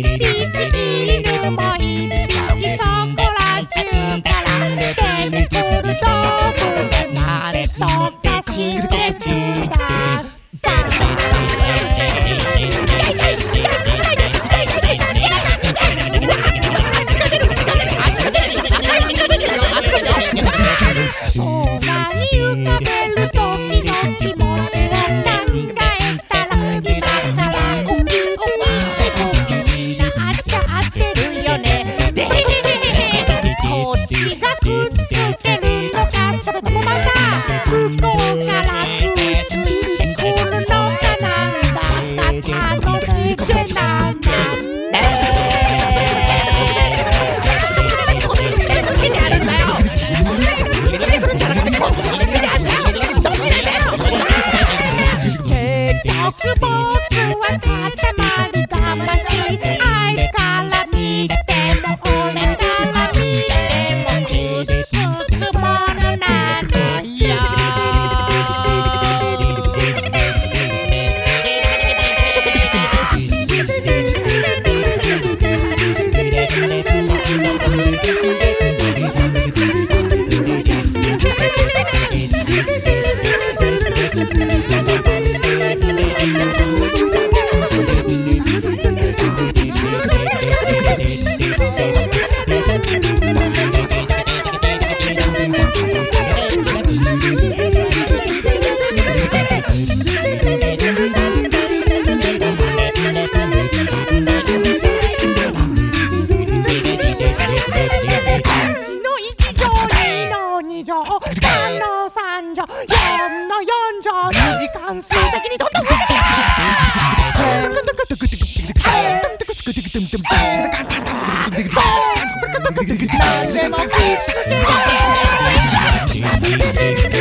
匹犬もいっぱいそこら中から出てくる道具なんとかしてくださ空に浮かべる時の気持ちを考えたら今からウキウキしてなっちゃってるよねこっちがくっつけるのかそれともまた向こうからくっついてくるのかなんだか楽しくてなんだ僕は固まり魂愛から見ても俺から見てもくっつくものなのよ3の3乗4の4乗2時間数的にとっても何でもきっつけ